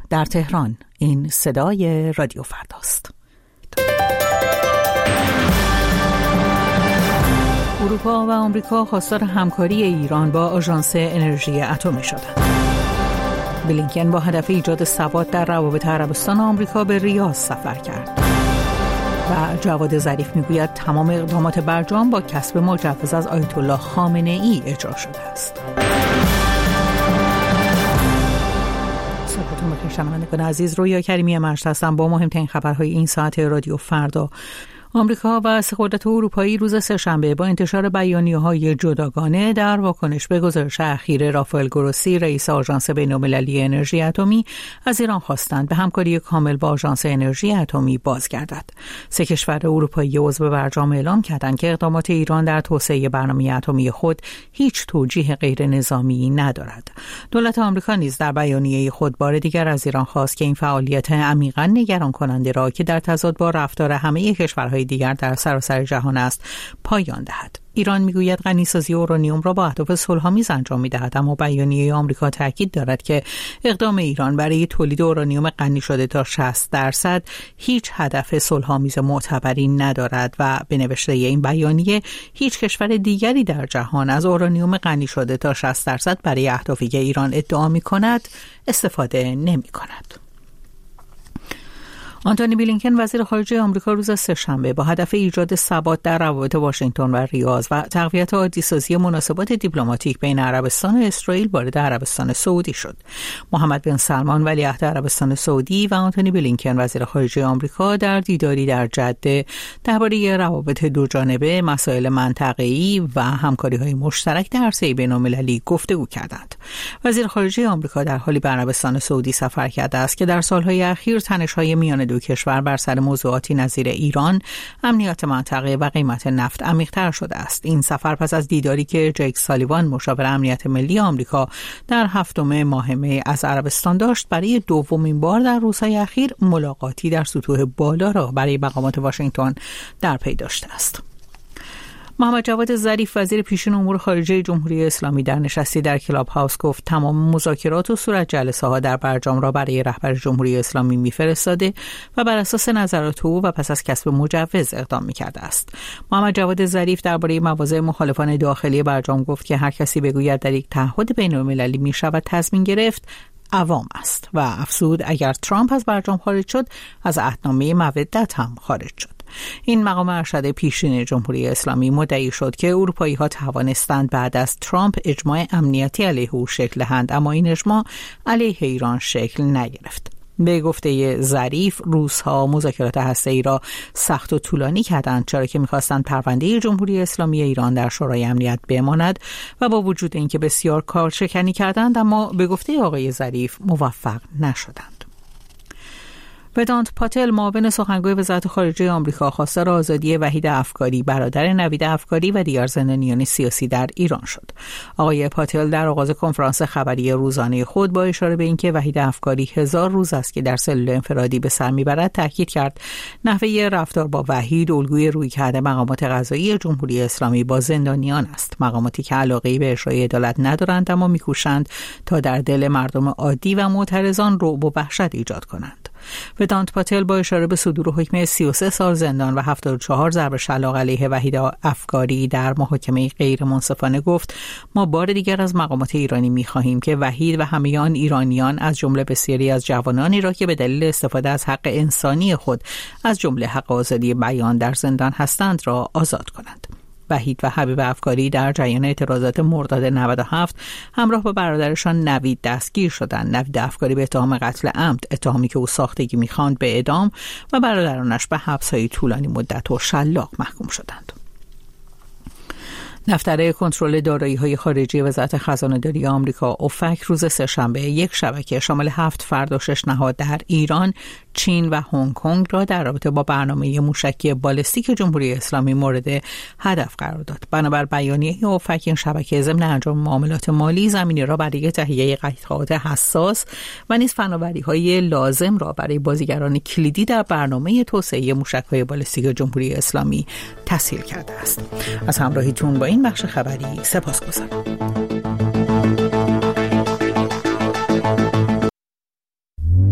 در تهران. این صدای رادیو فرداست. اروپا و آمریکا خواستار همکاری ایران با آژانس انرژی اتمی شدند. بلینکن با هدف ایجاد ثبات در روابط عربستان و آمریکا به ریاض سفر کرد. و جواد ظریف میگوید تمام اقدامات برجام با کسب مجوز از آیت الله خامنه ای اجرا شده است. صبحتون بخیر شنوندگان عزیز، رویا کریمی مجد هستم با مهمترین خبرهای این ساعت رادیو فردا. آمریکا و سه قدرت اروپایی روز سه‌شنبه با انتشار بیانیه‌های جداگانه در واکنش به گزارش اخیر رافائل گروسی رئیس آژانس بین‌المللی انرژی اتمی از ایران خواستند به همکاری کامل با آژانس انرژی اتمی بازگردد. سه کشور اروپایی عضو برجام اعلام کردند که اقدامات ایران در توسعه برنامه اتمی خود هیچ توجیه غیر نظامی ندارد. دولت آمریکا نیز در بیانیه خود بار دیگر از ایران خواست که این فعالیت عمیقاً نگران کننده را که در تضاد با رفتار همه کشورهای دیگر در سراسر جهان است پایان دهد. ایران میگوید غنیسازی اورانیوم را با اهداف صلح‌آمیز انجام می‌دهد، اما بیانیه آمریکا تاکید دارد که اقدام ایران برای تولید اورانیوم غنی شده تا 60% هیچ هدف صلح‌آمیز معتبری ندارد و به نوشته این بیانیه هیچ کشور دیگری در جهان از اورانیوم غنی شده تا 60% برای اهدافی که ایران ادعا می‌کند استفاده نمی‌کند. آنتونی بلینکن وزیر خارجه آمریکا روز سه‌شنبه با هدف ایجاد ثبات در روابط واشنگتن و ریاض و تقویت عادی‌سازی مناسبات دیپلماتیک بین عربستان و اسرائیل وارد عربستان سعودی شد. محمد بن سلمان ولیعهد عربستان سعودی و آنتونی بلینکن وزیر خارجه آمریکا در دیداری در جده درباره روابط دوجانبه، مسائل منطقه‌ای و همکاری‌های مشترک در عرصه بین‌المللی گفتگو کردند. وزیر خارجه آمریکا در حالی به عربستان سعودی سفر کرده است که در سال‌های اخیر تنش‌های میان دو کشور بر سر موضوعاتی نظیر ایران، امنیت منطقه و قیمت نفت عمیق‌تر شده است. این سفر پس از دیداری که جیک سالیوان مشاور امنیت ملی آمریکا در 7 ماه می از عربستان داشت، برای دومین بار در روزهای اخیر ملاقاتی در سطوح بالا را برای مقامات واشنگتن در پی داشته است. محمد جواد ظریف وزیر پیشین امور خارجه جمهوری اسلامی در نشستی در کلاب هاوس گفت تمام مذاکرات و صورت جلسه ها در برجام را برای رهبر جمهوری اسلامی میفرستاده و بر اساس نظرات او و پس از کسب مجوز اقدام میکرده است. محمد جواد ظریف درباره مواضع مخالفان داخلی برجام گفت که هر کسی بگوید در یک تعهد بین‌المللی میشود تضمین گرفت عوام است و افزود اگر ترامپ از برجام خارج شد از عهدنامه مودت هم خارج شد. این مقام ارشد پیشین جمهوری اسلامی مدعی شد که اروپایی‌ها توانستند بعد از ترامپ اجماع امنیتی علیه او شکل دهند، اما این اجماع علیه ایران شکل نگرفت. به گفته ظریف روس‌ها مذاکرات هسته‌ای را سخت و طولانی کردند، چرا که می‌خواستند پرونده جمهوری اسلامی ایران در شورای امنیت بماند و با وجود اینکه بسیار کارشکنی کردند، اما به گفته آقای ظریف موفق نشدند. ودانت پاتل معاون سخنگوی وزارت خارجه آمریکا خواستار آزادی وحید افکاری برادر نوید افکاری و دیگر زندانیان سیاسی در ایران شد. آقای پاتل در آغاز کنفرانس خبری روزانه خود با اشاره به اینکه وحید افکاری 1000 روز است که در سلول انفرادی به سر میبرد تاکید کرد نحوه رفتار با وحید الگوی رویکرد مقامات قضایی جمهوری اسلامی با زندانیان است، مقاماتی که علاقه‌ای به اجرای عدالت ندارند اما میکوشند تا در دل مردم عادی و معترضان رعب و وحشت ایجاد کنند. ودانت پاتل با اشاره به صدور حکم 33 سال زندان و 74 ضرب شلاق علیه وحید افکاری در محاکمه غیر منصفانه گفت ما بار دیگر از مقامات ایرانی می‌خواهیم که وحید و همه آن ایرانیان از جمله بسیاری از جوانانی را که به دلیل استفاده از حق انسانی خود از جمله حق آزادی بیان در زندان هستند را آزاد کنند. وحید و حبیب افکاری در جریان اعتراضات مرداد 97 همراه با برادرشان نوید دستگیر شدند. نوید افکاری به اتهام قتل عمد، اتهامی که او ساختگی می‌خواند، به اعدام و برادرانش به حبس‌های طولانی مدت و شلاق محکوم شدند. دفتر کنترل دارایی‌های خارجی وزارت خزانه‌داری آمریکا اوفک روز سه‌شنبه یک شبکه شامل 7 فرد و 6 نهاد در ایران، چین و هنگ کنگ را در رابطه با برنامه موشکی بالستیک جمهوری اسلامی مورد هدف قرار داد. بنابر بیانیه اوفک این شبکه ضمن انجام معاملات مالی زمینی را برای تهیه قطعات حساس و نیز فناوری‌های لازم را برای بازیگران کلیدی در برنامه توسعه موشک‌های بالستیک جمهوری اسلامی تسهیل کرده است. از همراهیتون با این بخش خبری سپاسگزارم.